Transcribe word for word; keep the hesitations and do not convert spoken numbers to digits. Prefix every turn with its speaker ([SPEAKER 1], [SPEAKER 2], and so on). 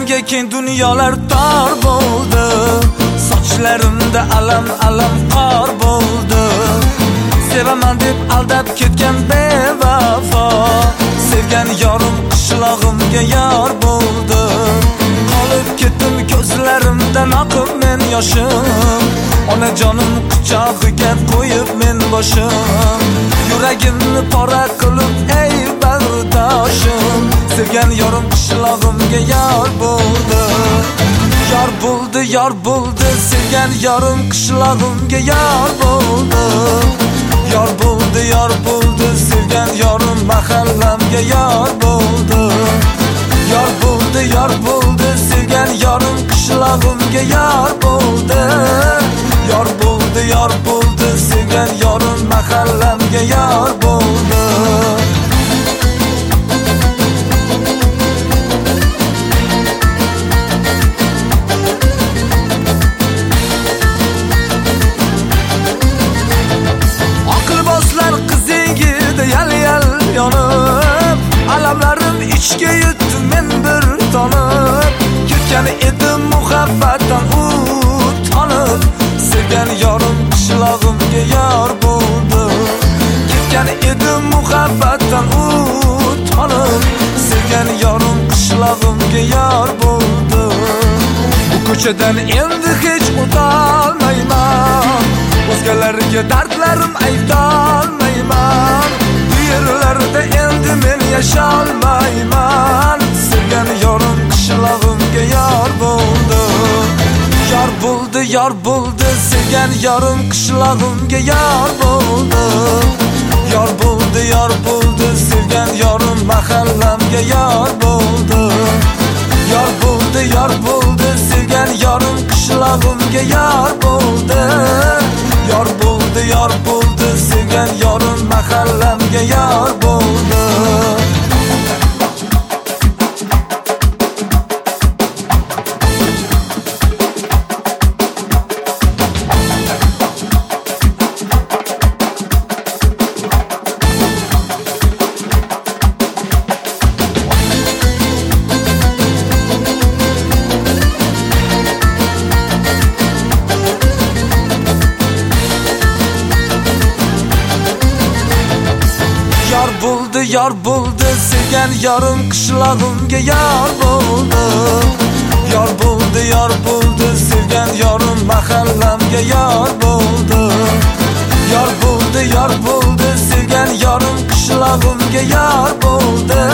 [SPEAKER 1] menga keng dunyolar tor bo'ldi. Sochlarimda alam alam qor bo'ldi. Sevaman deb aldab ketgan bevafo, sevgan yorim qishlog'imga yor bo'ldi. Qolib ketdim ko'zlarimdan oqib men yoshim, onajonim quchog'iga qo'yib men boshim. Yuragimni pora qilib ey bag'rdoshim, sevgan yorim qishlog'imga yor bo'ldi. Yor bo'ldi, yor bo'ldi, sevgan yorim qishlog'imga yor bo'ldi. Yor bo'ldi, yor bo'ldi, sevgan yorim mahallamga yor bo'ldi. Yor bo'ldi, yor bo'ldi, sevgan yorim qishlog'imga yor bo'ldi. Yor bo'ldi, yor bo'ldi, sevgan yorim mahallamga yor bo'ldi. Alamlarim ichga yutdi men bir tonib, ketgan edim muhabbatdan u tonib. Sevgan yorim qishlog'imga yor bo'ldi. Ketgan edim muhabbatdan u tonib, sevgan yorim qishlog'imga yor bo'ldi. Bu ko'chadan endi hech o'tolmayman, o'zgalarga dardlarim aytolmayman. Yerlarda endi men yasholmayman, sevgan yorim qishlog'imga yor bo'ldi. Yor bo'ldi, yor bo'ldi, sevgan yorim qishlog'imga yor bo'ldi. Yor bo'ldi, yor bo'ldi, sevgan yorim mahallamga yor bo'ldi. Yor bo'ldi, yor bo'ldi, sevgan yorim qishlog'imga yor bo'ldi. Yor bo'ldi, yor bo'ldi, sevgan yorim mahallamga yor bo'ldi. Yor bo'ldi, yor bo'ldi, sevgan yorim qishlog'imga yor bo'ldi. Yor bo'ldi, yor bo'ldi, sevgan yorim mahallamga yor bo'ldi. Yor bo'ldi, yor bo'ldi, sevgan yorim qishlog'imga yor bo'ldi.